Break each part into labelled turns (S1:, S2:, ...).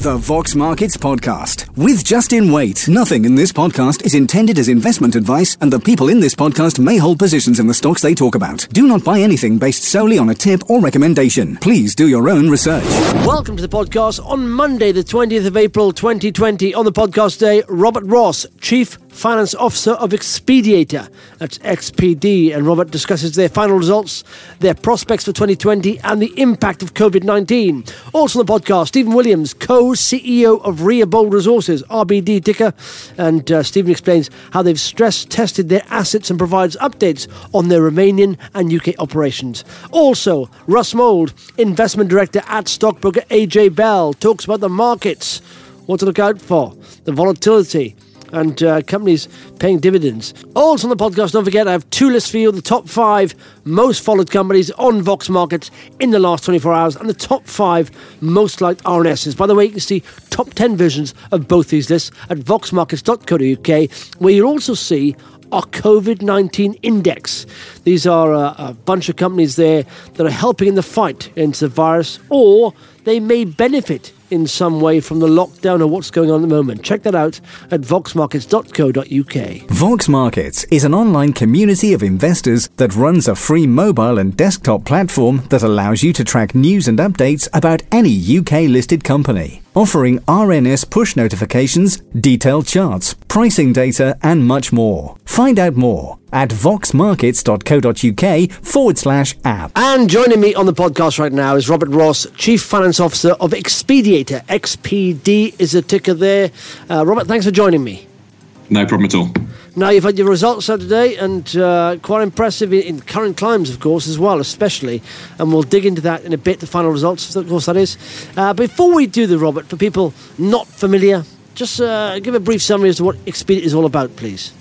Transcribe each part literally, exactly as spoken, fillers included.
S1: The Vox Markets Podcast with Justin Waite. Nothing in this podcast is intended as investment advice, and the people in this podcast may hold positions in the stocks they talk about. Do not buy anything based solely on a tip or recommendation. Please do your own research.
S2: Welcome to the podcast on Monday, the twentieth of April, twenty twenty. On the podcast day, Robert Ross, Chief Finance Officer of Expediator. That's X P D. And Robert discusses their final results, their prospects for twenty twenty, and the impact of covid nineteen. Also on the podcast, Stephen Williams, co-C E O of Reabold Resources, R B D ticker. And uh, Stephen explains how they've stress-tested their assets and provides updates on their Romanian and U K operations. Also, Russ Mould, Investment Director at stockbroker A J Bell, talks about the markets, what to look out for, the volatility, and uh, companies paying dividends. Also on the podcast, don't forget, I have two lists for you, the top five most followed companies on Vox Markets in the last twenty-four hours, and the top five most liked R N Ss. By the way, you can see top ten versions of both these lists at vox markets dot co dot U K, where you'll also see our covid nineteen index. These are a, a bunch of companies there that are helping in the fight against the virus, or they may benefit in some way from the lockdown or what's going on at the moment. Check that out at vox markets dot co dot U K.
S1: Vox Markets is an online community of investors that runs a free mobile and desktop platform that allows you to track news and updates about any U K-listed company, offering R N S push notifications, detailed charts, pricing data, and much more. Find out more at vox markets dot co dot U K forward slash app.
S2: And joining me on the podcast right now is Robert Ross, Chief Finance Officer of Expediator. X P D is the ticker there. Uh, Robert, thanks for joining me.
S3: No problem at all.
S2: Now, you've had your results out today, and uh, quite impressive in, in current climes, of course, as well, especially. And we'll dig into that in a bit, the final results, of course, that is. Uh, before we do the, Robert, for people not familiar, just uh, give a brief summary as to what Expediator is all about, please.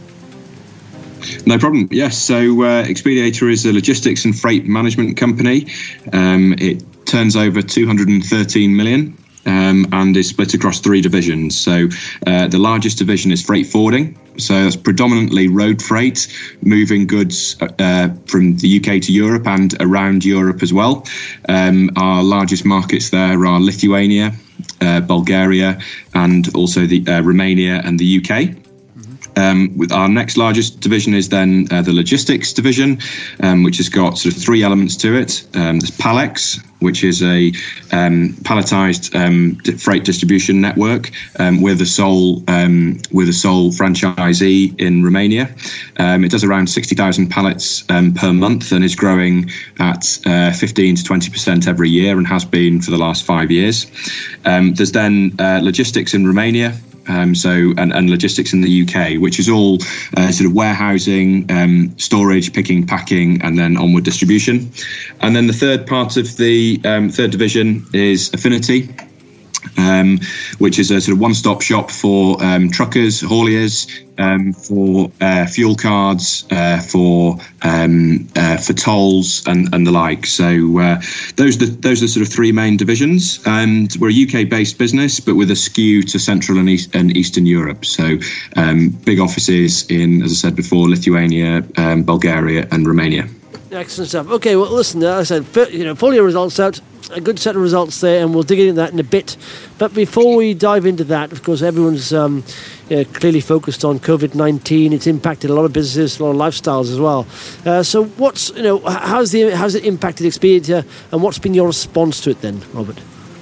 S3: No problem. Yes, so uh, Expediator is a logistics and freight management company. Um, it turns over two hundred thirteen million um, and is split across three divisions. So uh, the largest division is freight forwarding. So that's predominantly road freight, moving goods uh, from the U K to Europe and around Europe as well. Um, our largest markets there are Lithuania, uh, Bulgaria, and also the uh, Romania and the U K. Um, with our next largest division is then uh, the logistics division, um, which has got sort of three elements to it. Um, there's Palex, which is a um, palletized um, freight distribution network. Um, we're the sole um, we're the sole franchisee in Romania. Um, it does around sixty thousand pallets um, per month and is growing at uh, fifteen to twenty percent every year and has been for the last five years. Um, there's then uh, logistics in Romania. Um, so and, and logistics in the U K, which is all uh, sort of warehousing, um, storage, picking, packing, and then onward distribution. And then the third part of the um, third division is Affinity, um, which is a sort of one-stop shop for um, truckers, hauliers, um, for uh, fuel cards, uh, for um, uh, for tolls, and, and the like. So uh, those are the, those are the sort of three main divisions. And we're a U K-based business, but with a skew to Central and, East, and Eastern Europe. So um, big offices in, as I said before, Lithuania, um, Bulgaria, and Romania.
S2: Excellent stuff. Okay, well, listen, as I said, you know, full year results out, a good set of results there, and we'll dig into that in a bit. But before we dive into that, of course, everyone's um, you know, clearly focused on covid nineteen. It's impacted a lot of businesses, a lot of lifestyles as well. Uh, so, what's you know, how's the how's it impacted Expediator, and what's been your response to it then, Robert?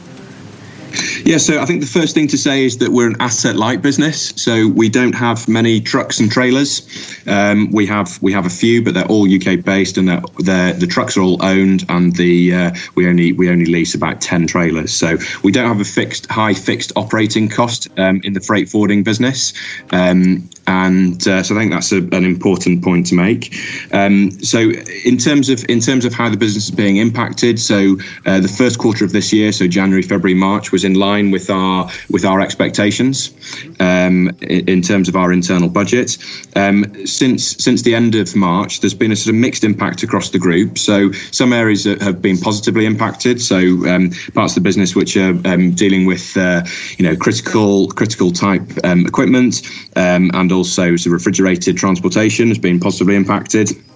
S3: Yeah, so I think the first thing to say is that we're an asset-light business. So we don't have many trucks and trailers. Um, we have we have a few, but they're all U K-based, and they're, they're, the trucks are all owned, and the uh, we only we only lease about ten trailers. So we don't have a fixed high fixed operating cost um, in the freight forwarding business. Um, And uh, so I think that's a, an important point to make. Um, so in terms of in terms of how the business is being impacted, so uh, the first quarter of this year, so January, February, March, was in line with our with our expectations um, in, in terms of our internal budget. Um, since since the end of March, there's been a sort of mixed impact across the group. So some areas have been positively impacted. So um, parts of the business which are um, dealing with uh, you know critical critical type um, equipment um, and also so refrigerated transportation has been positively impacted.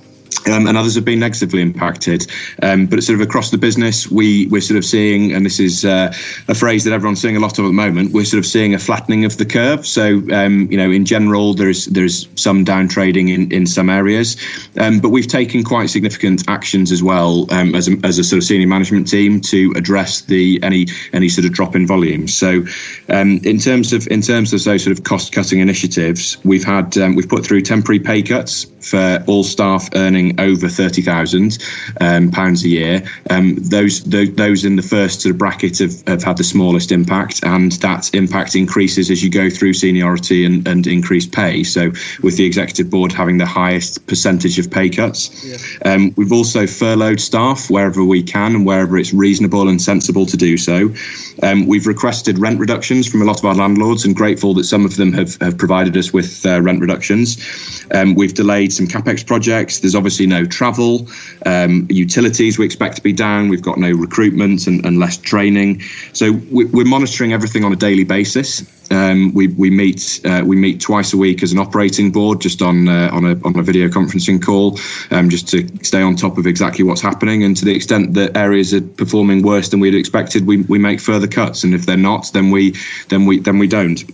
S3: Um, and others have been negatively impacted. Um, but it's sort of across the business, we, we're sort of seeing, and this is uh, a phrase that everyone's seeing a lot of at the moment, we're sort of seeing a flattening of the curve. So, um, you know, in general, there's there's some down trading in, in some areas. Um, but we've taken quite significant actions as well um, as, a, as a sort of senior management team to address the any any sort of drop in volumes. So um, in terms of in terms of those sort of cost cutting initiatives, we've had um, we've put through temporary pay cuts for all staff earning over thirty thousand um, pounds a year. Um, those, those those in the first sort of bracket have, have had the smallest impact, and that impact increases as you go through seniority and, and increased pay. So with the executive board having the highest percentage of pay cuts. Yeah. Um, we've also furloughed staff wherever we can and wherever it's reasonable and sensible to do so. Um, we've requested rent reductions from a lot of our landlords, and grateful that some of them have, have provided us with uh, rent reductions. Um, we've delayed some capex projects. There's obviously no travel. Um, utilities we expect to be down. We've got no recruitment and, and less training. So we, we're monitoring everything on a daily basis. Um, we we meet uh, we meet twice a week as an operating board, just on uh, on a on a video conferencing call, um, just to stay on top of exactly what's happening. And to the extent that areas are performing worse than we'd expected, we we make further cuts. And if they're not, then we then we then we don't.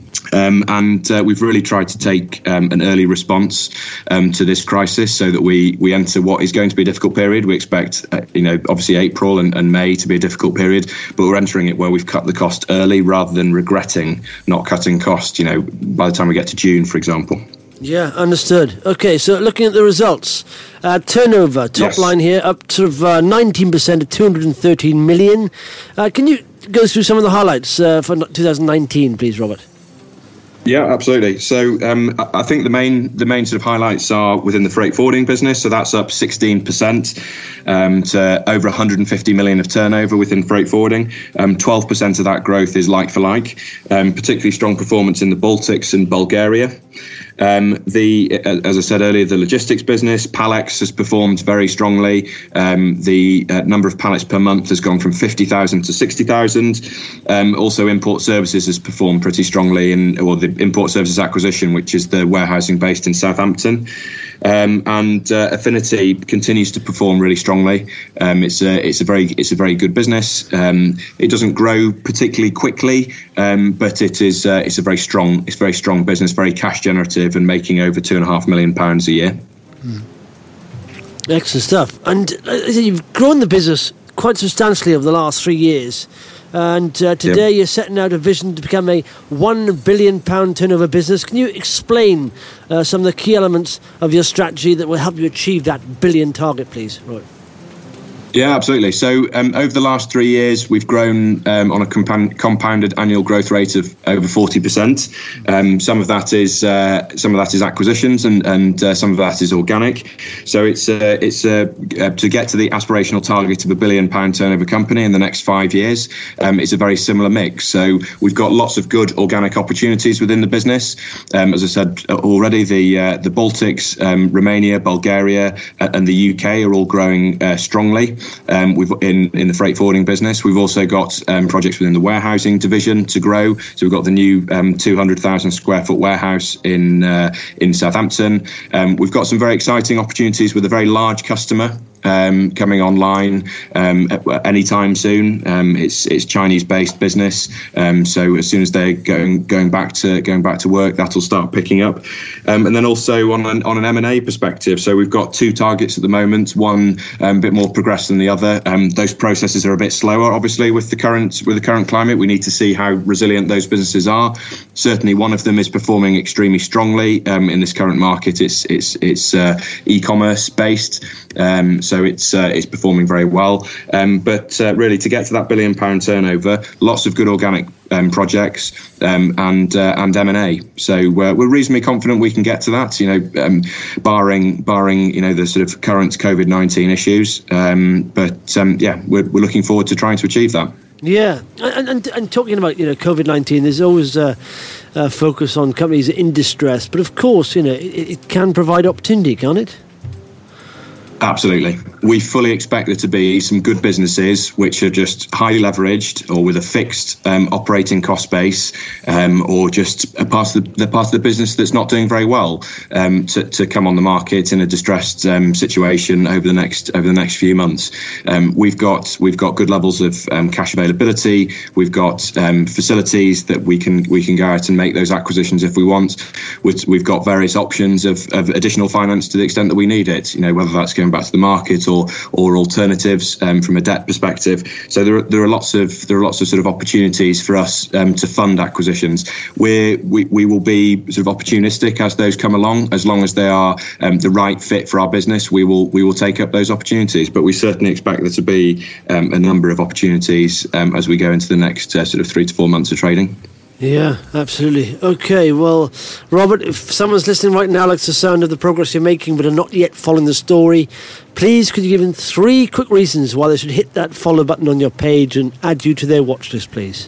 S3: Um, and uh, we've really tried to take um, an early response um, to this crisis, so that we we enter what is going to be a difficult period. We expect, uh, you know, obviously April and, and May to be a difficult period, but we're entering it where we've cut the cost early rather than regretting not cutting cost, you know, by the time we get to June, for example.
S2: Yeah, understood. Okay, so looking at the results, uh, turnover, top yes. line here, up to uh, nineteen percent to two hundred thirteen million. Uh, can you go through some of the highlights uh, for two thousand nineteen, please, Robert?
S3: Yeah, absolutely. So um, I think the main the main sort of highlights are within the freight forwarding business. So that's up sixteen percent um, to over one hundred fifty million of turnover within freight forwarding. Um, twelve percent of that growth is like for like, um, particularly strong performance in the Baltics and Bulgaria. Um, the, as I said earlier, the logistics business, Pall-Ex, has performed very strongly. Um, the uh, number of pallets per month has gone from fifty thousand to sixty thousand. Um, also, import services has performed pretty strongly, in, or the import services acquisition, which is the warehousing based in Southampton. Um, and uh, Affinity continues to perform really strongly. Um, it's a it's a very it's a very good business. Um, it doesn't grow particularly quickly, um, but it is uh, it's a very strong it's a very strong business, very cash generative, and making over two and a half million pounds a year.
S2: Hmm. Excellent stuff. And uh, you've grown the business quite substantially over the last three years. And uh, today yep. you're setting out a vision to become a one billion pound turnover business. Can you explain uh, some of the key elements of your strategy that will help you achieve that billion target, please? Right.
S3: Yeah, absolutely. So um, over the last three years, we've grown um, on a compound, compounded annual growth rate of over forty percent. Um, some of that is uh, some of that is acquisitions, and and uh, some of that is organic. So it's uh, it's uh, uh, to get to the aspirational target of a billion pound turnover company in the next five years. Um, it's a very similar mix. So we've got lots of good organic opportunities within the business. Um, as I said already, the uh, the Baltics, um, Romania, Bulgaria, uh, and the U K are all growing uh, strongly. Um, we've in, in the freight forwarding business. We've also got um, projects within the warehousing division to grow. So we've got the new um, two hundred thousand square foot warehouse in uh, in Southampton. Um, we've got some very exciting opportunities with a very large customer um, coming online um, anytime soon. Um, it's it's Chinese-based business, um, so as soon as they're going going back to going back to work, that'll start picking up. Um, and then also on an on an M and A perspective, so we've got two targets at the moment. One um, a bit more progressed than the other. Um, those processes are a bit slower, obviously, with the current with the current climate. We need to see how resilient those businesses are. Certainly, one of them is performing extremely strongly um, in this current market. It's it's it's uh, e-commerce based. Um, so it's uh, it's performing very well. Um, but uh, really, to get to that billion pound turnover, lots of good organic um, projects um, and uh, and M and A. So uh, we're reasonably confident we can get to that. You know, um, barring barring you know the sort of current COVID nineteen issues. Um, but um, yeah, we're we're looking forward to trying to achieve that.
S2: Yeah, and, and and talking about you know COVID nineteen, there's always a, a focus on companies in distress, but of course you know it, it can provide opportunity, can't it?
S3: Absolutely, we fully expect there to be some good businesses which are just highly leveraged or with a fixed um, operating cost base, um, or just a part of the, the part of the business that's not doing very well, um, to, to come on the market in a distressed um, situation over the next over the next few months. Um, we've got we've got good levels of um, cash availability. We've got um, facilities that we can we can go out and make those acquisitions if we want. We've, we've got various options of, of additional finance to the extent that we need it. You know, whether that's going back to the market or or alternatives um, from a debt perspective. So there are, there are lots of there are lots of sort of opportunities for us um, to fund acquisitions. We're, we we will be sort of opportunistic as those come along, as long as they are um, the right fit for our business. We will we will take up those opportunities. But we certainly expect there to be um, a number of opportunities um, as we go into the next uh, sort of three to four months of trading.
S2: Yeah, absolutely. Okay, well, Robert, if someone's listening right now likes the sound of the progress you're making but are not yet following the story, please could you give them three quick reasons why they should hit that follow button on your page and add you to their watch list, please?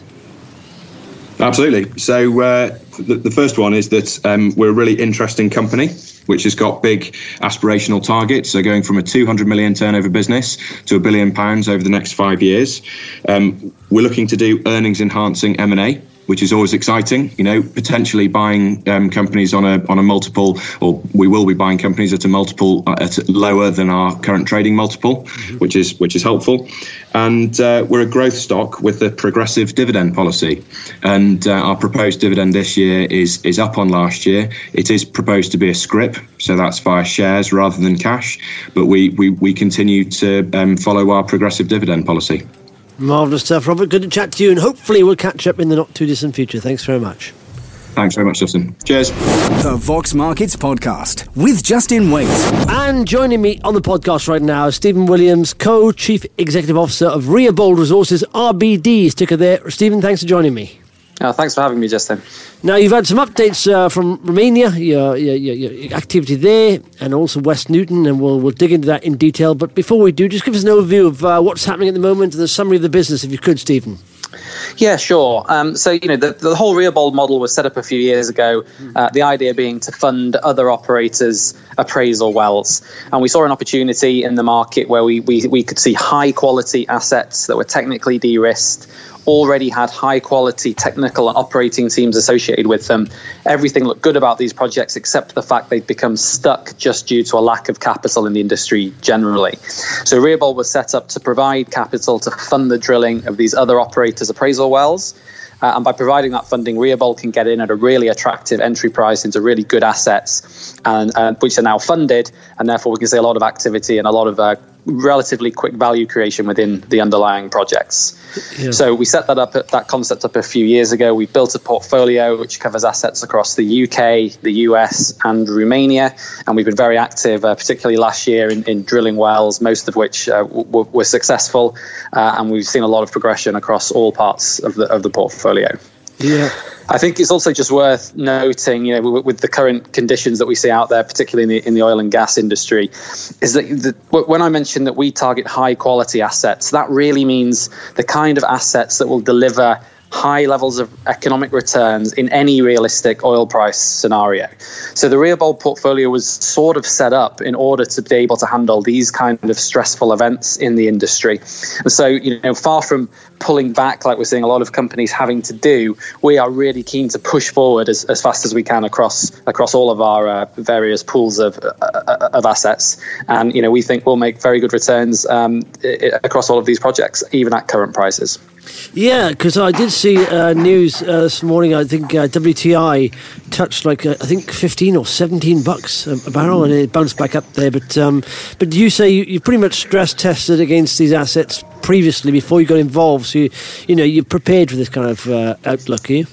S3: Absolutely. So uh, the, the first one is that um, we're a really interesting company which has got big aspirational targets. So going from a two hundred million turnover business to a billion pounds over the next five years. Um, we're looking to do earnings enhancing M and A, which is always exciting, you know, potentially buying um, companies on a on a multiple, or we will be buying companies at a multiple uh, at lower than our current trading multiple, mm-hmm. which is which is helpful. And uh, we're a growth stock with a progressive dividend policy. And uh, our proposed dividend this year is is up on last year. It is proposed to be a scrip, so that's via shares rather than cash. But we we, we continue to um, follow our progressive dividend policy.
S2: Marvellous stuff, Robert. Good to chat to you, and hopefully we'll catch up in the not-too-distant future. Thanks very much.
S3: Thanks very much, Justin. Cheers.
S1: The Vox Markets Podcast with Justin Waite.
S2: And joining me on the podcast right now is Stephen Williams, Co-Chief Executive Officer of Reabold Resources, R B D. Sticker there. Stephen, thanks for joining me.
S4: Oh, thanks for having me, Justin.
S2: Now, you've had some updates uh, from Romania, your, your, your, your activity there, and also West Newton, and we'll we'll dig into that in detail. But before we do, just give us an overview of uh, what's happening at the moment and the summary of the business, if you could, Stephen.
S4: Yeah, sure. Um, so, you know, the, the whole Reabold model was set up a few years ago, uh, the idea being to fund other operators' appraisal wells. And we saw an opportunity in the market where we, we, we could see high-quality assets that were technically de-risked, already had high quality technical and operating teams associated with them. Everything looked good about these projects except the fact they'd become stuck just due to a lack of capital in the industry generally. So Reabold was set up to provide capital to fund the drilling of these other operators' appraisal wells. Uh, and by providing that funding, Reabold can get in at a really attractive entry price into really good assets, and uh, which are now funded, and therefore we can see a lot of activity and a lot of uh, relatively quick value creation within the underlying projects. Yeah. So we set that up, that concept up a few years ago. We built a portfolio which covers assets across the U K, the U S, and Romania, and we've been very active, uh, particularly last year, in, in drilling wells, most of which uh, w- were successful, uh, and we've seen a lot of progression across all parts of the of the portfolio.
S2: Yeah.
S4: I think it's also just worth noting, you know, with, with the current conditions that we see out there, particularly in the in the oil and gas industry, is that the, when I mentioned that we target high quality assets, that really means the kind of assets that will deliver high levels of economic returns in any realistic oil price scenario. So the Reabold portfolio was sort of set up in order to be able to handle these kind of stressful events in the industry. And so, you know, far from pulling back like we're seeing a lot of companies having to do, we are really keen to push forward as, as fast as we can across across all of our uh, various pools of uh, of assets. And, you know, we think we'll make very good returns um, across all of these projects, even at current prices.
S2: Yeah, because I did see uh, news uh, this morning. I think uh, W T I touched like uh, I think fifteen or seventeen bucks a, a barrel, and it bounced back up there. But um, but you say you, you pretty much stress tested against these assets previously before you got involved, so you, you know you're prepared for this kind of uh, outlook, are you?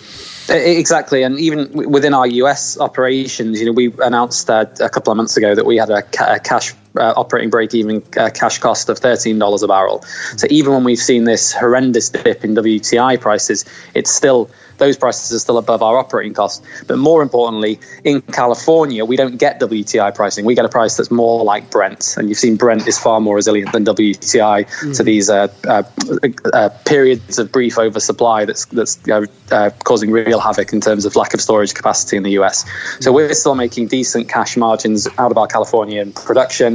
S4: Exactly, and even within our U S operations, you know, we announced uh, a couple of months ago that we had a, ca- a cash uh, operating break-even uh, cash cost of thirteen dollars a barrel. So even when we've seen this horrendous dip in W T I prices, it's still those prices are still above our operating costs. But more importantly, in California, we don't get W T I pricing. We get a price that's more like Brent. And you've seen Brent is far more resilient than W T I mm. to these uh, uh, uh, periods of brief oversupply that's that's uh, uh, causing real havoc in terms of lack of storage capacity in the U S. So we're still making decent cash margins out of our Californian production.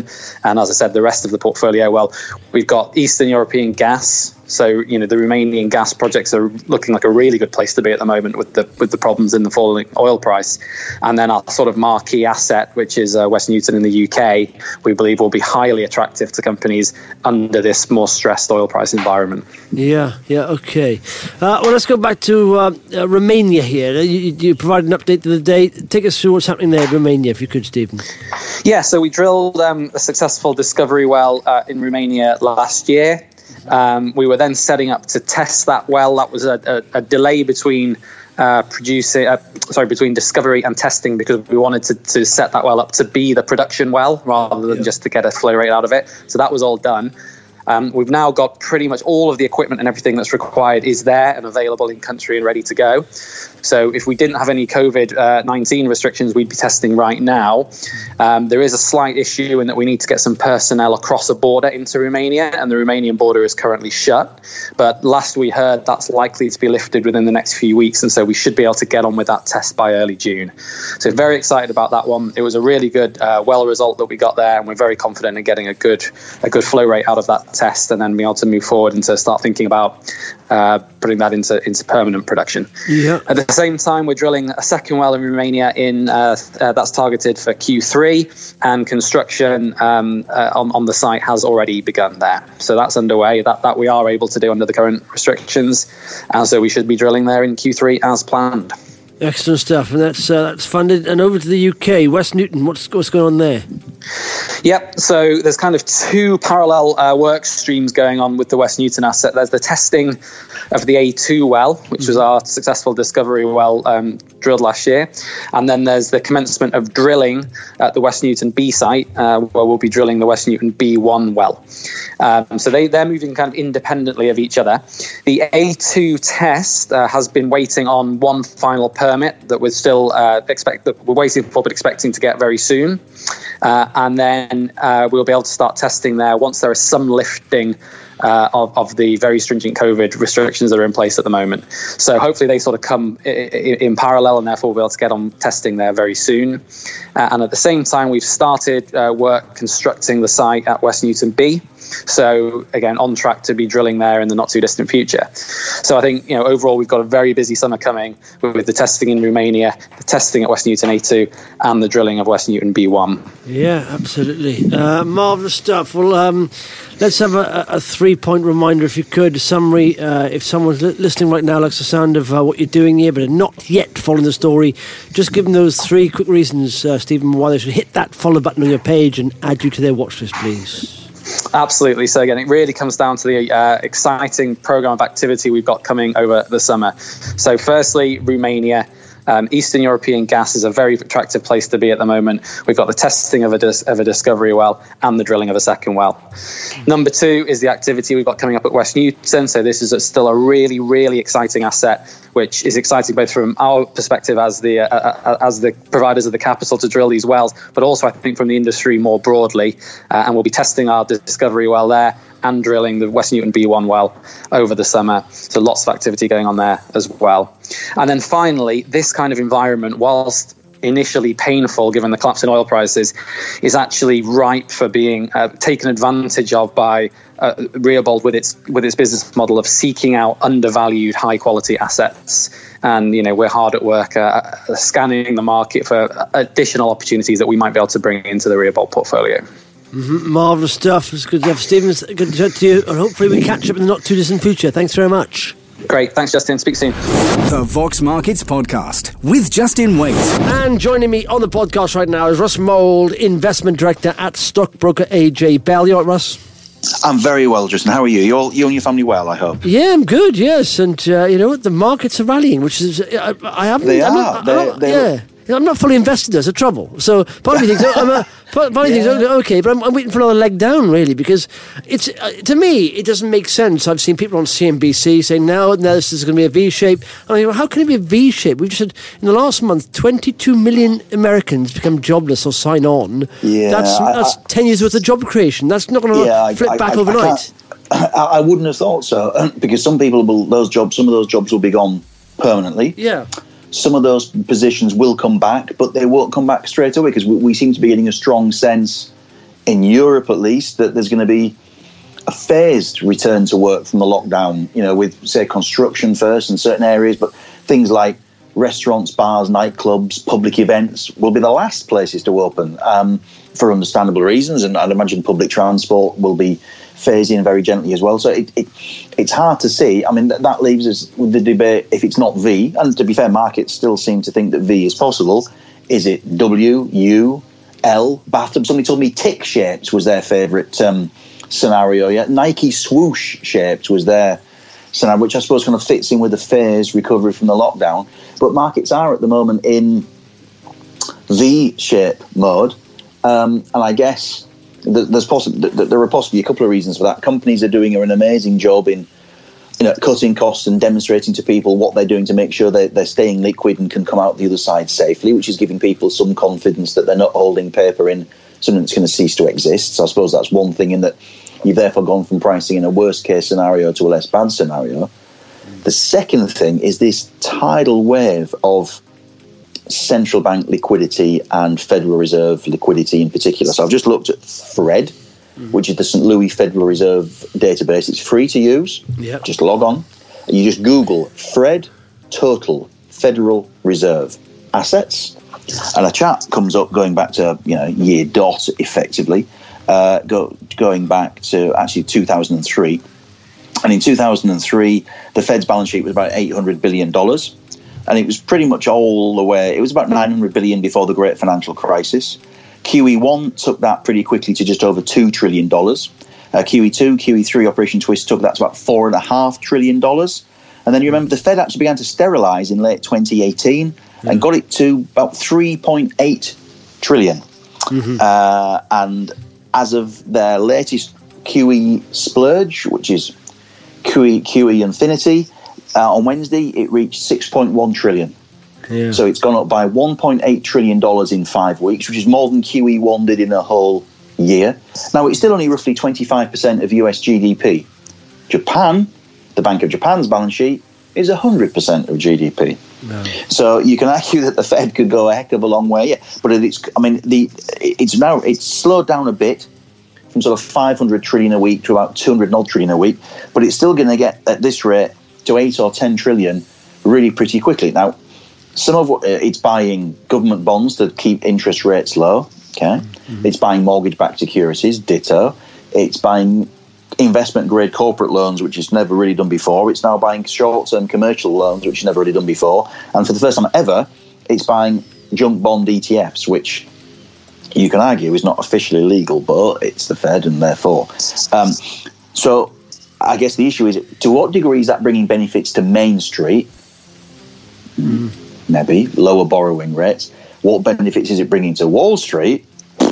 S4: Nuton. And as I said, the rest of the portfolio, well, we've got Eastern European gas. So, you know, the Romanian gas projects are looking like a really good place to be at the moment with the with the problems in the falling oil price. And then our sort of marquee asset, which is uh, West Newton in the U K, we believe will be highly attractive to companies under this more stressed oil price environment.
S2: Yeah, yeah, okay. Uh, well, let's go back to uh, uh, Romania here. You, you provided an update the other day. Take us through what's happening there in Romania, if you could, Stephen.
S4: Yeah, so we drilled um, a successful discovery well uh, in Romania last year. Um, we were then setting up to test that well. That was a, a, a delay between uh, producing, uh, sorry, between discovery and testing, because we wanted to, to set that well up to be the production well rather than yeah. just to get a flow rate out of it. So that was all done. Um, we've now got pretty much all of the equipment and everything that's required is there and available in country and ready to go. So if we didn't have any COVID nineteen restrictions, we'd be testing right now. Um, there is a slight issue in that we need to get some personnel across a border into Romania, and the Romanian border is currently shut. But last we heard, that's likely to be lifted within the next few weeks, and so we should be able to get on with that test by early June. So very excited about that one. It was a really good uh, well result that we got there, and we're very confident in getting a good a good flow rate out of that test, and then being able to move forward and to start thinking about uh, putting that into into permanent production.
S2: Yeah.
S4: At the same time, we're drilling a second well in Romania in uh, uh, that's targeted for Q three, and construction um, uh, on, on the site has already begun there. So that's underway. That that we are able to do under the current restrictions, and so we should be drilling there in Q three as planned.
S2: Excellent stuff, and that's uh, that's funded. And over to the U K, West Newton. What's what's going on there?
S4: Yep. So there's kind of two parallel uh, work streams going on with the West Newton asset. There's the testing of the A two well, which was our successful discovery well um, drilled last year, and then there's the commencement of drilling at the West Newton B site, uh, where we'll be drilling the West Newton B one well. Um, so they they're moving kind of independently of each other. The A two test uh, has been waiting on one final permit that we're still uh, expect that we're waiting for, but expecting to get very soon. Uh, and then uh, we'll be able to start testing there once there is some lifting uh, of, of the very stringent COVID restrictions that are in place at the moment. So hopefully they sort of come in, in parallel, and therefore we'll be able to get on testing there very soon. Uh, and at the same time, we've started uh, work constructing the site at West Newton B. So again, on track to be drilling there in the not too distant future. So I think, you know, overall we've got a very busy summer coming with the testing in Romania, the testing at West Newton A two, and the drilling of West Newton B one.
S2: Yeah, absolutely. Uh, marvellous stuff. Well, um, let's have a, a three-point reminder, if you could, a summary. Uh, if someone's li- listening right now likes the sound of uh, what you're doing here, but are not yet following the story, just give them those three quick reasons, uh, Stephen, why they should hit that follow button on your page and add you to their watch list, please.
S4: Absolutely. So again, it really comes down to the uh, exciting program of activity we've got coming over the summer. So firstly, Romania. Um, Eastern European gas is a very attractive place to be at the moment. We've got the testing of a, dis- of a discovery well and the drilling of a second well. Number two is the activity we've got coming up at West Newton. So this is a, still a really, really exciting asset, which is exciting both from our perspective as the uh, uh, as the providers of the capital to drill these wells, but also I think from the industry more broadly. Uh, and we'll be testing our discovery well there and drilling the West Newton B one well over the summer. So lots of activity going on there as well. And then finally, this kind of environment, whilst initially painful given the collapse in oil prices, is actually ripe for being uh, taken advantage of by uh, Reobold with its with its business model of seeking out undervalued, high quality assets. And you know, we're hard at work uh, scanning the market for additional opportunities that we might be able to bring into the Reobold portfolio.
S2: Mm-hmm. Marvellous stuff. It's good to have Stephen. Good to chat to you, and hopefully we catch up in the not too distant future. Thanks very much.
S4: Great. Thanks, Justin. Speak soon.
S1: The Vox Markets Podcast with Justin Waite.
S2: And joining me on the podcast right now is Russ Mould, Investment Director at Stockbroker A J Bell. You all right, Russ?
S5: I'm very well, Justin. How are you? You all, you and your family well, I hope?
S2: Yeah, I'm good, yes. And, uh, you know, the markets are rallying, which is... I, I haven't...
S5: They
S2: I'm
S5: are.
S2: not,
S5: They're,
S2: I'm,
S5: they're,
S2: yeah. I'm not fully invested. There's a trouble. So part of me thinks I'm a, part, part of me yeah. thinks okay, but I'm, I'm waiting for another leg down really, because it's uh, to me it doesn't make sense. I've seen people on C N B C saying now, now this is going to be a V shape. And I mean, well, how can it be a V shape? We've just had in the last month twenty-two million Americans become jobless or sign on.
S5: Yeah,
S2: that's
S5: I,
S2: that's
S5: I,
S2: ten years worth of job creation. That's not going to
S5: yeah,
S2: flip
S5: I,
S2: back
S5: I,
S2: overnight.
S5: I, I wouldn't have thought so, because some people will those jobs, some of those jobs will be gone permanently.
S2: Yeah.
S5: Some of those positions will come back, but they won't come back straight away, because we, we seem to be getting a strong sense in Europe at least, that there's going to be a phased return to work from the lockdown, you know, with, say, construction first in certain areas, but things like restaurants, bars, nightclubs, public events will be the last places to open um, for understandable reasons. And I'd imagine public transport will be phased in very gently as well. So it, it it's hard to see. I mean, that, that leaves us with the debate, if it's not V, and to be fair, markets still seem to think that V is possible, is it W, U, L, bathtub? Somebody told me tick shapes was their favourite um, scenario. Yeah, Nike swoosh shaped was their scenario, which I suppose kind of fits in with the phased recovery from the lockdown. But markets are at the moment in V-shape mode, um, and I guess th- there's possi- th- there are possibly a couple of reasons for that. Companies are doing an amazing job in, you know, cutting costs and demonstrating to people what they're doing to make sure they're, they're staying liquid and can come out the other side safely, which is giving people some confidence that they're not holding paper in something that's going to cease to exist. So I suppose that's one thing, in that you've therefore gone from pricing in a worst case scenario to a less bad scenario. The second thing is this tidal wave of central bank liquidity and Federal Reserve liquidity in particular. So I've just looked at FRED, mm-hmm. which is the Saint Louis Federal Reserve database. It's free to use. Yep. Just log on. You just Google FRED total Federal Reserve assets, and a chart comes up going back to, you know, year dot effectively, uh, go, going back to actually two thousand three. And in two thousand three, the Fed's balance sheet was about eight hundred billion dollars. And it was pretty much all the way, it was about nine hundred billion dollars before the great financial crisis. Q E one took that pretty quickly to just over two trillion dollars. Uh, Q E two, Q E three, Operation Twist took that to about four point five trillion dollars. And then you remember the Fed actually began to sterilize in late twenty eighteen mm. and got it to about three point eight trillion. Mm-hmm. Uh, and as of their latest Q E splurge, which is Q E, Q E Infinity, uh, on Wednesday, it reached six point one trillion. Yeah. So it's gone up by one point eight trillion dollars in five weeks, which is more than Q E one did in a whole year. Now, it's still only roughly twenty-five percent of U S G D P. Japan, the Bank of Japan's balance sheet, is one hundred percent of G D P. No. So you can argue that the Fed could go a heck of a long way, yeah. But it's, I mean, the it's now it's slowed down a bit from sort of five hundred trillion a week to about two hundred odd trillion a week, but it's still going to get at this rate to eight or ten trillion really pretty quickly. Now, some of what it's buying government bonds to keep interest rates low. Okay, mm-hmm. It's buying mortgage-backed securities, ditto. It's buying investment-grade corporate loans, which it's never really done before. It's now buying short-term commercial loans, which it's never really done before. And for the first time ever, it's buying junk bond E T Fs, which you can argue is not officially legal, but it's the Fed, and therefore. Um, so I guess the issue is, to what degree is that bringing benefits to Main Street? Mm. Maybe. Lower borrowing rates. What benefits is it bringing to Wall Street?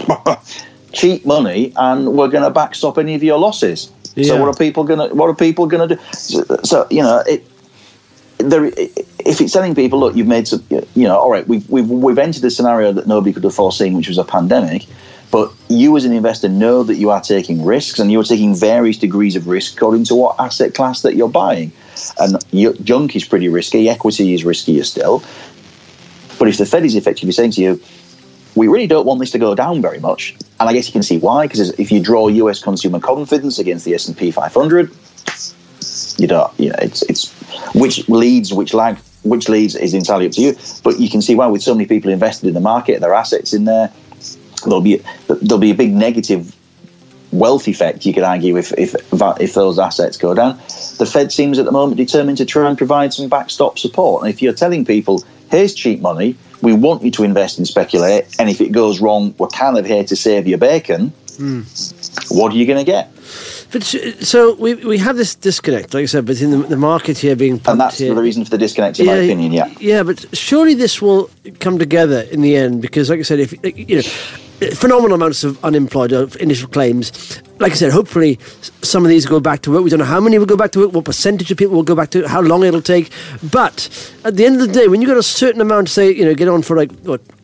S5: Cheap money, and we're going to backstop any of your losses. Yeah. So what are people going to? What are people going to do? So, so you know, it. There, if it's telling people, look, you've made some, you know, all right, we've we've we've entered a scenario that nobody could have foreseen, which was a pandemic. But you, as an investor, know that you are taking risks, and you're taking various degrees of risk according to what asset class that you're buying. And your junk is pretty risky. Equity is riskier still. But if the Fed is effectively saying to you, we really don't want this to go down very much, and I guess you can see why, because if you draw U S consumer confidence against the S and P five hundred, you don't, you know, it's it's which leads, which lag, which leads is entirely up to you. But you can see why, with so many people invested in the market, their assets in there, there'll be there'll be a big negative wealth effect, you could argue, if if if those assets go down. The Fed seems at the moment determined to try and provide some backstop support. And if you're telling people, here's cheap money, we want you to invest and speculate, and if it goes wrong, we're kind of here to save your bacon, mm. what are you going to get?
S2: But so we we have this disconnect, like I said, between the, the market here being pumped,
S5: and that's
S2: here.
S5: the reason for the disconnect, in
S2: yeah,
S5: my opinion. Yeah,
S2: yeah, but surely this will come together in the end, because, like I said, if you know, phenomenal amounts of unemployed, of initial claims. Like I said, hopefully some of these go back to work. We don't know how many will go back to work, what percentage of people will go back to it, how long it'll take. But at the end of the day, when you've got a certain amount, say, you know, get on for like what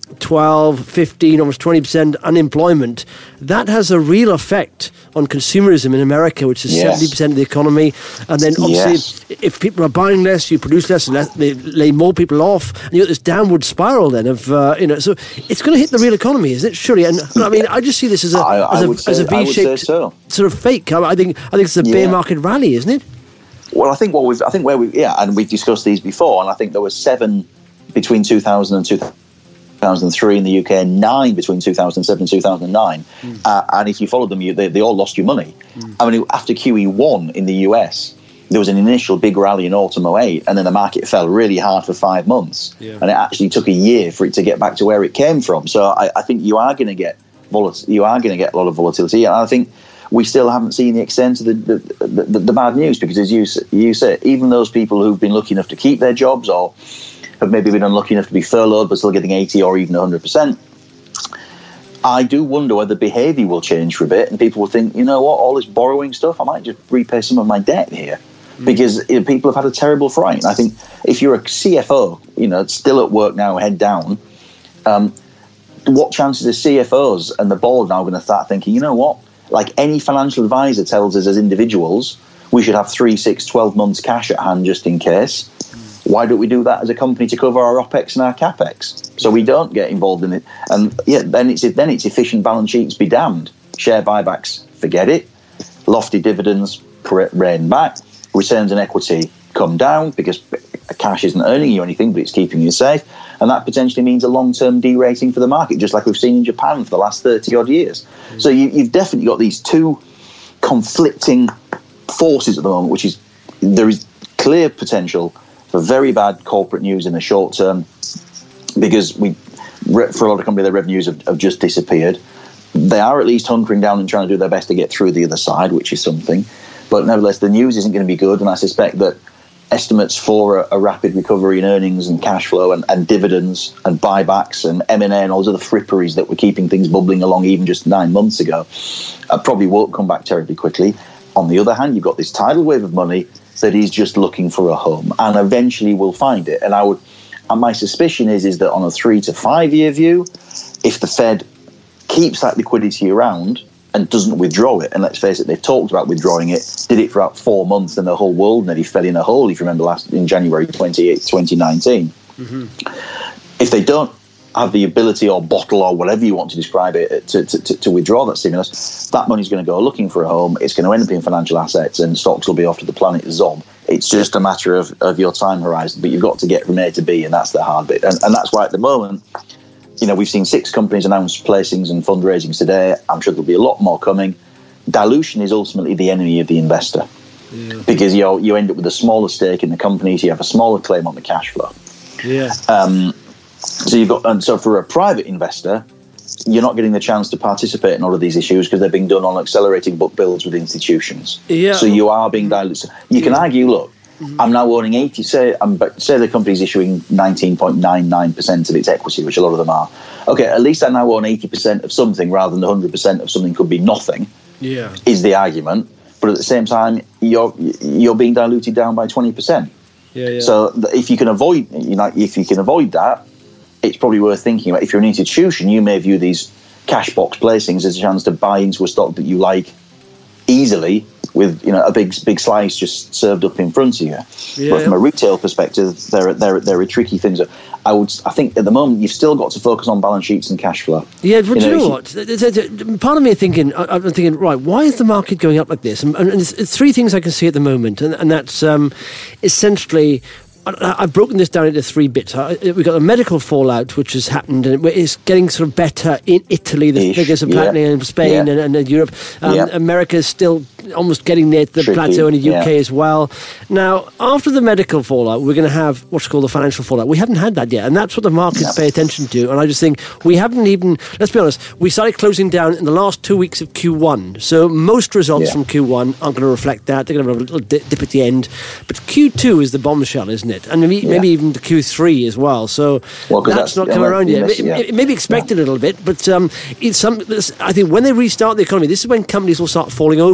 S2: twelve, fifteen, almost twenty percent unemployment, that has a real effect on consumerism in America, which is yes. seventy percent of the economy. And then obviously, yes. if people are buying less, you produce less, and less, they lay more people off, and you get this downward spiral then of, uh, you know, so it's going to hit the real economy, isn't it? Surely. And I mean, I just see this as a,
S5: I,
S2: as,
S5: I
S2: a
S5: say,
S2: as a V-shaped
S5: so.
S2: sort of fake. I think I think it's a yeah. bear market rally, isn't it?
S5: Well, I think what we've, I think where we, yeah, and we've discussed these before, and I think there were seven between two thousand and two thousand three in the U K, and nine between two thousand seven and two thousand nine. Mm. Uh, and if you followed them, you, they, they all lost you money. Mm. I mean, after Q E one in the U S, there was an initial big rally in autumn oh eight, and then the market fell really hard for five months. Yeah. And it actually took a year for it to get back to where it came from. So I, I think you are going to get volat- you are going to get a lot of volatility, and I think we still haven't seen the extent of the the, the, the, the bad news, because as you you say, even those people who've been lucky enough to keep their jobs, or have maybe been unlucky enough to be furloughed but still getting eighty or even one hundred percent, I do wonder whether behaviour will change for a bit, and people will think, you know what, all this borrowing stuff, I might just repay some of my debt here. Mm. Because you know, people have had a terrible fright. I think if you're a C F O, you know, still at work now, head down, um, what chances are C F Os and the board now going to start thinking, you know what, like any financial advisor tells us as individuals, we should have three, six, twelve months cash at hand just in case. Why don't we do that as a company to cover our OPEX and our CAPEX, so we don't get involved in it? And yeah, then it's then it's efficient balance sheets be damned. Share buybacks, forget it. Lofty dividends, rein back. Returns on equity come down because cash isn't earning you anything, but it's keeping you safe. And that potentially means a long-term derating for the market, just like we've seen in Japan for the last thirty odd years. Mm. So you, you've definitely got these two conflicting forces at the moment, which is there is clear potential for very bad corporate news in the short term, because we, for a lot of companies, their revenues have, have just disappeared. They are at least hunkering down and trying to do their best to get through the other side, which is something. But nevertheless, the news isn't going to be good, and I suspect that estimates for a, a rapid recovery in earnings and cash flow and, and dividends and buybacks and M and A and all those other fripperies that were keeping things bubbling along even just nine months ago uh, probably won't come back terribly quickly. On the other hand, you've got this tidal wave of money that is just looking for a home, and eventually will find it. And I would, and my suspicion is, is that on a three to five year view, if the Fed keeps that liquidity around and doesn't withdraw it, and let's face it, they've talked about withdrawing it, did it for about four months, and the whole world nearly fell in a hole, if you remember, last in January twenty-eighth, twenty nineteen. Mm-hmm. If they don't have the ability or bottle or whatever you want to describe it to, to, to withdraw that stimulus, that money's going to go looking for a home. It's going to end up in financial assets, and stocks will be off to the planet zob. It's just a matter of, of your time horizon, but you've got to get from A to B, and that's the hard bit. And, and that's why at the moment, you know, we've seen six companies announce placings and fundraisings today. I'm sure there'll be a lot more coming. Dilution is ultimately the enemy of the investor, yeah. because you you end up with a smaller stake in the companies. You have a smaller claim on the cash flow.
S2: Yeah.
S5: Um, so you've got, and so for a private investor, you're not getting the chance to participate in all of these issues because they're being done on accelerating book builds with institutions.
S2: Yeah.
S5: So you are being diluted. You can yeah. argue, look, mm-hmm. I'm now owning eighty. Say, I'm, say the company's issuing nineteen point nine nine percent of its equity, which a lot of them are. Okay, at least I now own eighty percent of something rather than one hundred percent of something could be nothing.
S2: Yeah,
S5: is the argument. But at the same time, you're you're being diluted down by twenty percent.
S2: Yeah, yeah.
S5: So if you can avoid, you know, if you can avoid that, it's probably worth thinking about. If you're an institution, you may view these cash box placings as a chance to buy into a stock that you like easily, with, you know, a big big slice just served up in front of you. Yeah, but from a retail perspective, there there there are tricky things. I would I think at the moment you've still got to focus on balance sheets and cash flow.
S2: Yeah, but you, you know, know what? Part of me thinking, I'm thinking, right, why is the market going up like this? And, and it's three things I can see at the moment, and, and that's um, essentially, I've broken this down into three bits. We've got the medical fallout, which has happened, and it's getting sort of better in Italy. The Ish, figures are flattening yeah. in Spain yeah. and, and Europe. Um, yeah. America is still almost getting near to the Tricky. plateau in the U K yeah. as well. Now, after the medical fallout, we're going to have what's called the financial fallout. We haven't had that yet, and that's what the markets no. pay attention to. And I just think we haven't even, let's be honest, we started closing down in the last two weeks of Q one. So most results yeah. from Q one aren't going to reflect that. They're going to have a little dip at the end. But Q two is the bombshell, isn't it? And maybe, yeah. maybe even the Q three as well. So well, that's, that's not coming yeah, around yet. Miss, yeah. Maybe expected yeah. a little bit, but um, it's some. I think when they restart the economy, this is when companies will start falling over. When they have a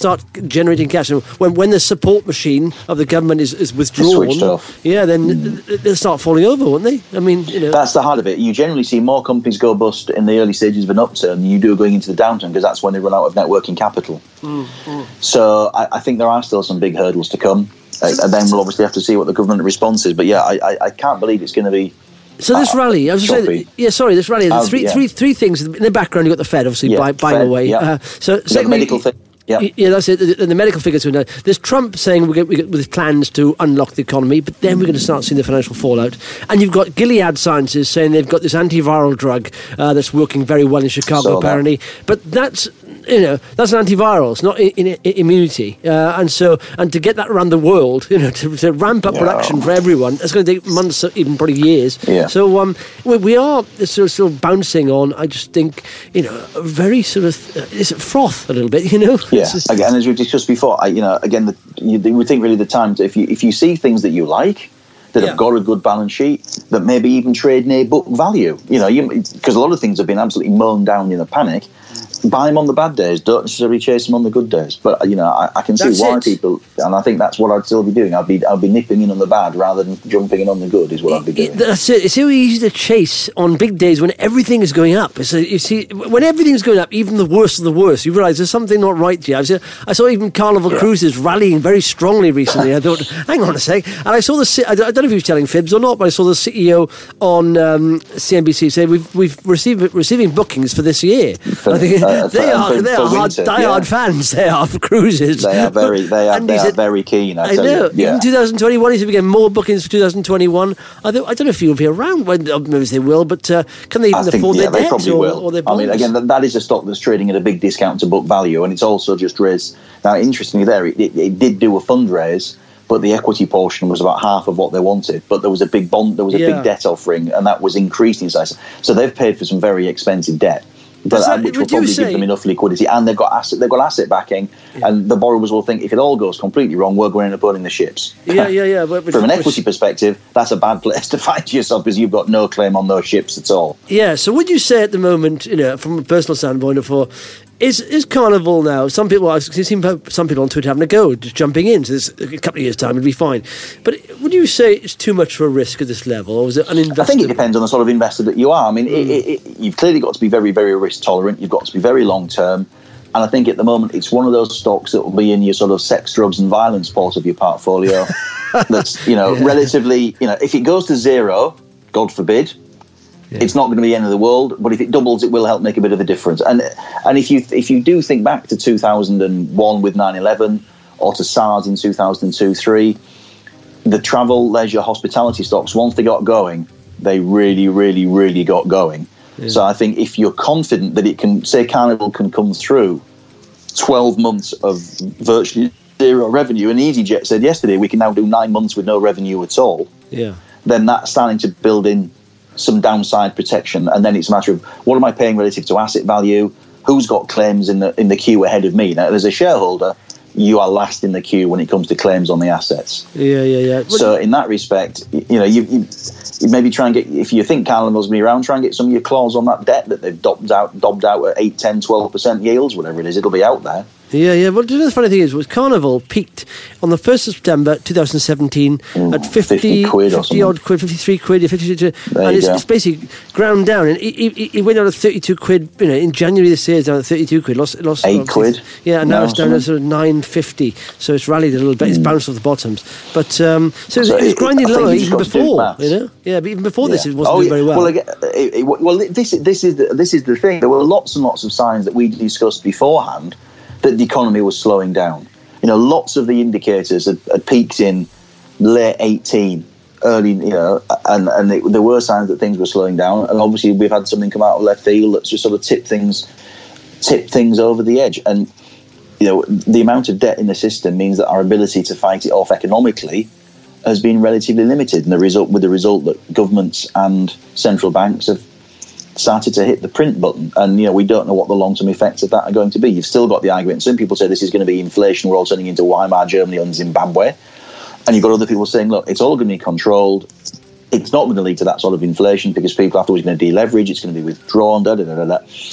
S2: start generating cash. And when when the support machine of the government is, is withdrawn,
S5: switched off.
S2: yeah, then mm. they'll start falling over, won't they? I mean, you know,
S5: that's the heart of it. You generally see more companies go bust in the early stages of an upturn than you do going into the downturn, because that's when they run out of net working capital. Mm, mm. So I, I think there are still some big hurdles to come, uh, and then we'll obviously have to see what the government response is. But yeah, I, I, I can't believe it's going to be.
S2: So this uh, rally, I was just saying, yeah, sorry, this rally, there's three, uh, yeah. three, three things in the background. You've got the Fed, obviously,
S5: yeah,
S2: buy, buying
S5: Fed,
S2: away.
S5: Yeah.
S2: Uh, so
S5: the medical thing. Yeah.
S2: yeah, that's it. The, the medical figures. There's Trump saying we get, we get with his plans to unlock the economy, but then we're going to start seeing the financial fallout. And you've got Gilead Sciences saying they've got this antiviral drug uh, that's working very well in Chicago, so apparently. That. But that's you know that's an antiviral. It's not in, in, in immunity. Uh, and so and to get that around the world, you know, to, to ramp up yeah. production for everyone, it's going to take months, even probably years.
S5: Yeah.
S2: So um, we, we are sort of still bouncing on. I just think you know a very sort of uh, is it froth a little bit, you know.
S5: Yeah. Again, as we discussed before, I, you know, again, the, you, we think really the time to, if you if you see things that you like that yeah. have got a good balance sheet, that maybe even trade near book value, you know, because a lot of things have been absolutely mown down in a panic. Buy them on the bad days, don't necessarily chase them on the good days. But you know, I, I can see that's why it. people, and I think that's what I'd still be doing. I'd be, I'd be nipping in on the bad rather than jumping in on the good. Is what I'd be doing.
S2: It, that's it. It's so easy to chase on big days when everything is going up. So you see, when everything's going up, even the worst of the worst, you realise there's something not right here. I, was, I saw even Carnival yeah. Cruises rallying very strongly recently. I thought, hang on a sec, and I saw the. I don't know if he was telling fibs or not, but I saw the C E O on um, C N B C say we've we've received receiving bookings for this year.
S5: For,
S2: I think
S5: uh,
S2: they are. They are hard, diehard yeah. fans. They are for cruises.
S5: They are very, they are, they are very keen. I,
S2: I
S5: tell
S2: know.
S5: You. Yeah.
S2: Even twenty twenty-one, he's getting more bookings for twenty twenty-one. I don't, I don't know if he'll be around. When, maybe they will, but uh, can they even
S5: think,
S2: afford
S5: yeah,
S2: their debts or, or their bonds?
S5: I mean, again, that, that is a stock that's trading at a big discount to book value, and it's also just raised. Now, interestingly, there it, it, it did do a fundraise, but the equity portion was about half of what they wanted. But there was a big bond, there was a
S2: yeah.
S5: big debt offering, and that was increasing in size. So they've paid for some very expensive debt. But, that, which will probably say, give them enough liquidity, and they've got asset, they've got asset backing, yeah. and the borrowers will think if it all goes completely wrong, we're going to end up owning the ships.
S2: Yeah, yeah, yeah. But, but
S5: from an equity perspective, that's a bad place to find yourself because you've got no claim on those ships at all.
S2: Yeah. So, would you say at the moment, you know, from a personal standpoint, for Is is Carnival now? Some people, I've seen some people on Twitter having a go, just jumping in. So this, a couple of years' time, it'll be fine. But would you say it's too much for a risk at this level, or is it uninvestable?
S5: I think it depends on the sort of investor that you are. I mean, mm. it, it, it, you've clearly got to be very, very risk tolerant. You've got to be very long term. And I think at the moment it's one of those stocks that will be in your sort of sex, drugs, and violence part of your portfolio. That's you know yeah. relatively. You know, if it goes to zero, God forbid. Yeah. It's not going to be the end of the world, but if it doubles, it will help make a bit of a difference. And and if you if you do think back to two thousand one with nine eleven, or to SARS in two thousand two three, the travel, leisure, hospitality stocks, once they got going, they really, really, really got going. Yeah. So I think if you're confident that it can, say Carnival can come through twelve months of virtually zero revenue, and EasyJet said yesterday we can now do nine months with no revenue at all,
S2: yeah.
S5: then that's starting to build in some downside protection, and then it's a matter of what am I paying relative to asset value, who's got claims in the in the queue ahead of me. Now, as a shareholder, you are last in the queue when it comes to claims on the assets.
S2: Yeah, yeah, yeah.
S5: So in that respect, you know, you, you, you maybe try and get, if you think Carnival's going to be around, try and get some of your claws on that debt that they've dobbed out, dobbed out at eight, ten, twelve percent yields, whatever it is, it'll be out there.
S2: Yeah, yeah. Well, the funny thing is, was Carnival peaked on the first of September twenty seventeen mm, at fifty, fifty quid, fifty odd quid, fifty-three quid, fifty-two, and it's, it's basically ground down. And it, it, it went down to thirty-two quid. You know, in January this year, it's down to thirty-two quid. Lost, lost
S5: eight quid.
S2: Yeah, and now no, it's down to sort of nine fifty. So it's rallied a little bit. Mm. It's bounced off the bottoms, but um, so, so it was grinding lower even before. You know, yeah, but even before yeah. this, it wasn't
S5: oh,
S2: doing very well.
S5: Well, again, it, it, well, this this is the, this is the thing. There were lots and lots of signs that we discussed beforehand that the economy was slowing down. You know, lots of the indicators had, had peaked in late eighteen, early, you know, and, and it, there were signs that things were slowing down. And obviously we've had something come out of left field that's just sort of tipped things, tipped things over the edge. And, you know, the amount of debt in the system means that our ability to fight it off economically has been relatively limited. And the result, with the result that governments and central banks have started to hit the print button, and you know we don't know what the long-term effects of that are going to be. You've still got the argument. Some people say this is going to be inflation. We're all turning into Weimar Germany and Zimbabwe, and you've got other people saying, look, it's all going to be controlled. It's not going to lead to that sort of inflation because people afterwards are going to deleverage. It's going to be withdrawn. Da, da, da, da, da.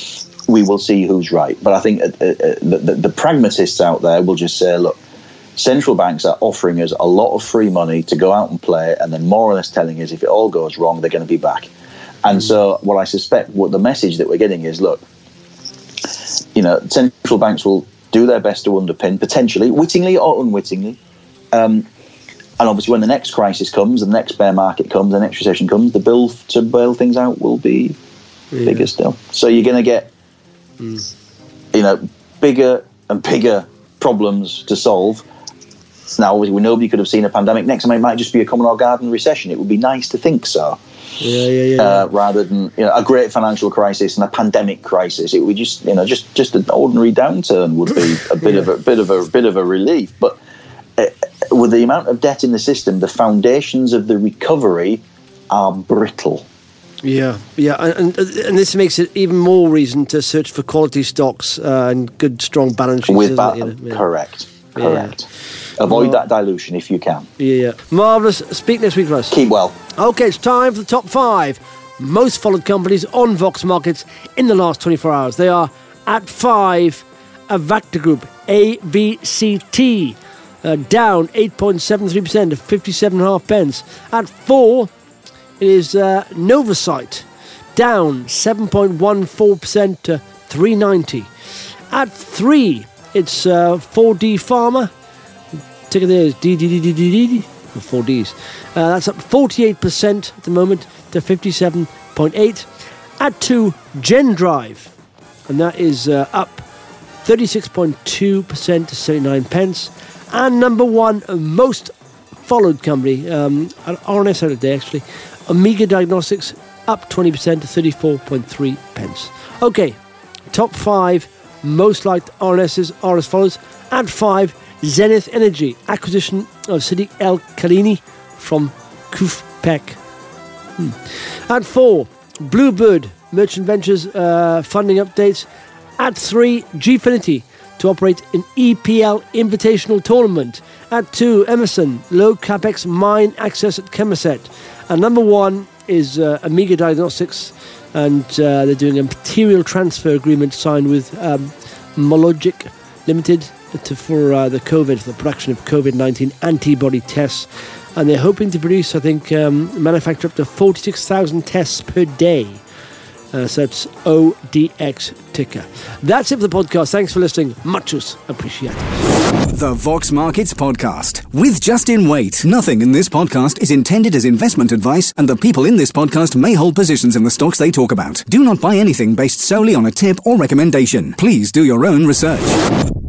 S5: we will see who's right. But I think uh, uh, the, the, the pragmatists out there will just say, look, central banks are offering us a lot of free money to go out and play, and then more or less telling us if it all goes wrong, they're going to be back. And so what I suspect, what the message that we're getting is, look, you know, central banks will do their best to underpin, potentially, wittingly or unwittingly. Um, and obviously when the next crisis comes, the next bear market comes, the next recession comes, the bill to bail things out will be yeah. bigger still. So you're going to get, mm. you know, bigger and bigger problems to solve. Now, obviously, nobody could have seen a pandemic next time. It might just be a common or garden recession. It would be nice to think so.
S2: Yeah, yeah, yeah.
S5: Uh, rather than you know, a great financial crisis and a pandemic crisis, it would just you know just, just an ordinary downturn would be a bit yeah. of a bit of a bit of a relief. But uh, with the amount of debt in the system, the foundations of the recovery are brittle.
S2: Yeah, yeah, and and this makes it even more reason to search for quality stocks uh, and good, strong balance sheets.
S5: With ba-
S2: you know? yeah.
S5: correct, correct. Yeah. Avoid well, that dilution if you can.
S2: Yeah, yeah. Marvellous. Speak next week, Russ.
S5: Keep well.
S2: Okay, it's time for the top five most followed companies on Vox Markets in the last twenty-four hours. They are at five, Avacta Group, A V C T, uh, down eight point seven three percent to fifty-seven and a half pence. At four, it is uh, Novacyt, down seven point one four percent to three ninety. At three, it's uh, four D Pharma. Ticker there is D D D D D D, four Ds. Uh, that's up forty-eight percent at the moment to fifty-seven point eight. At two, Gendrive, and that is uh, up thirty-six point two percent to seventy-nine pence. And number one most followed company, um, R N S out of day actually, Omega Diagnostics, up twenty percent to thirty-four point three pence. Okay, top five most liked R N Ss are as follows. At five, Zenith Energy, acquisition of Sadiq El Khalini from Kufpec. Hmm. At four, Bluebird Merchant Ventures uh, funding updates. At three, Gfinity to operate an E P L Invitational Tournament. At two, Emerson, low capex mine access at Chemoset. And number one is uh, Omega Diagnostics, and uh, they're doing a material transfer agreement signed with um, Mologic Limited to, for uh, the COVID, for the production of COVID nineteen antibody tests. And they're hoping to produce, I think, um, manufacture up to forty-six thousand tests per day. Uh, so it's O D X ticker. That's it for the podcast. Thanks for listening. Muchos appreciated.
S1: The Vox Markets Podcast with Justin Waite. Nothing in this podcast is intended as investment advice, and the people in this podcast may hold positions in the stocks they talk about. Do not buy anything based solely on a tip or recommendation. Please do your own research.